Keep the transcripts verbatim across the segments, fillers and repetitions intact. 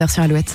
sur Alouette.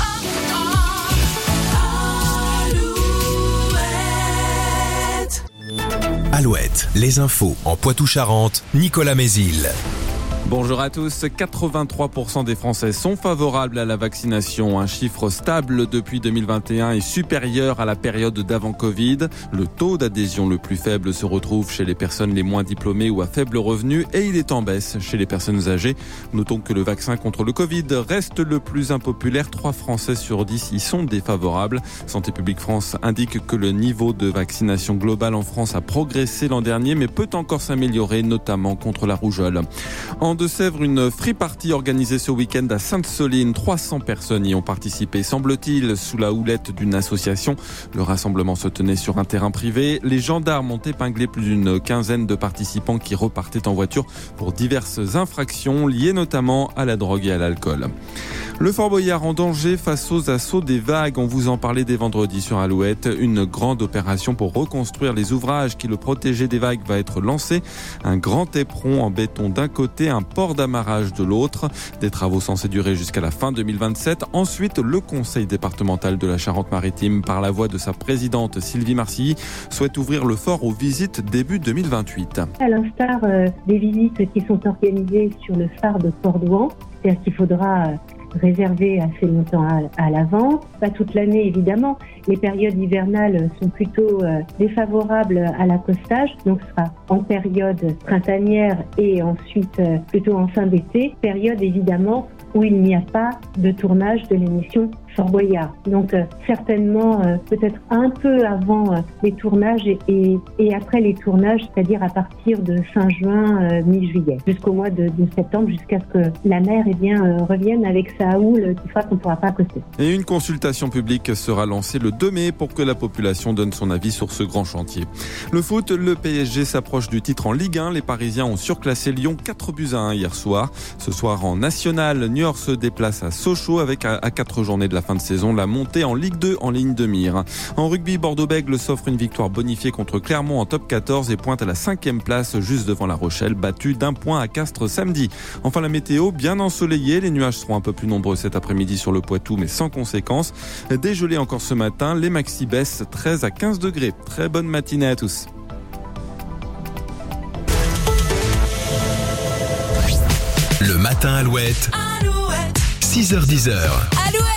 Alouette, les infos en Poitou-Charentes, Nicolas Mézil. Bonjour à tous, quatre-vingt-trois pour cent des Français sont favorables à la vaccination. Un chiffre stable depuis deux mille vingt et un et supérieur à la période d'avant Covid. Le taux d'adhésion le plus faible se retrouve chez les personnes les moins diplômées ou à faible revenu et il est en baisse chez les personnes âgées. Notons que le vaccin contre le Covid reste le plus impopulaire. trois Français sur dix y sont défavorables. Santé publique France indique que le niveau de vaccination globale en France a progressé l'an dernier mais peut encore s'améliorer, notamment contre la rougeole. En Deux-Sèvres, une free party organisée ce week-end à Sainte-Soline. trois cents personnes y ont participé, semble-t-il, sous la houlette d'une association. Le rassemblement se tenait sur un terrain privé. Les gendarmes ont épinglé plus d'une quinzaine de participants qui repartaient en voiture pour diverses infractions liées notamment à la drogue et à l'alcool. Le Fort Boyard en danger face aux assauts des vagues. On vous en parlait dès vendredi sur Alouette. Une grande opération pour reconstruire les ouvrages qui le protégeaient des vagues va être lancée. Un grand éperon en béton d'un côté, un port d'amarrage de l'autre. Des travaux censés durer jusqu'à la fin deux mille vingt-sept. Ensuite, le conseil départemental de la Charente-Maritime, par la voix de sa présidente Sylvie Marcilly, souhaite ouvrir le fort aux visites début deux mille vingt-huit. À l'instar euh, des visites qui sont organisées sur le phare de Port-Douan, c'est-à-dire qu'il faudra euh, réservé assez longtemps à, à l'avance, pas toute l'année évidemment. Les périodes hivernales sont plutôt euh, défavorables à l'accostage, donc ce sera en période printanière et ensuite euh, plutôt en fin d'été, période évidemment où il n'y a pas de tournage de l'émission Fort Boyard. Donc euh, certainement euh, peut-être un peu avant euh, les tournages et, et, et après les tournages, c'est-à-dire à partir de fin juin, euh, mi-juillet, jusqu'au mois de, de septembre, jusqu'à ce que la mer eh bien, euh, revienne avec sa houle qui fera qu'on ne pourra pas accoster. Et une consultation publique sera lancée le deux mai pour que la population donne son avis sur ce grand chantier. Le foot, le P S G s'approche du titre en Ligue un. Les Parisiens ont surclassé Lyon quatre buts à un hier soir. Ce soir en National, Niort se déplace à Sochaux avec à quatre journées de la fin de saison la montée en Ligue deux en ligne de mire. En rugby, Bordeaux-Bègles s'offre une victoire bonifiée contre Clermont en top quatorze et pointe à la cinquième place juste devant La Rochelle, battue d'un point à Castres samedi. Enfin la météo, bien ensoleillée, les nuages seront un peu plus nombreux cet après-midi sur le Poitou mais sans conséquence. Dégelé encore ce matin, les maxi baissent treize à quinze degrés. Très bonne matinée à tous. Le matin Alouette, Alouette. six heures dix.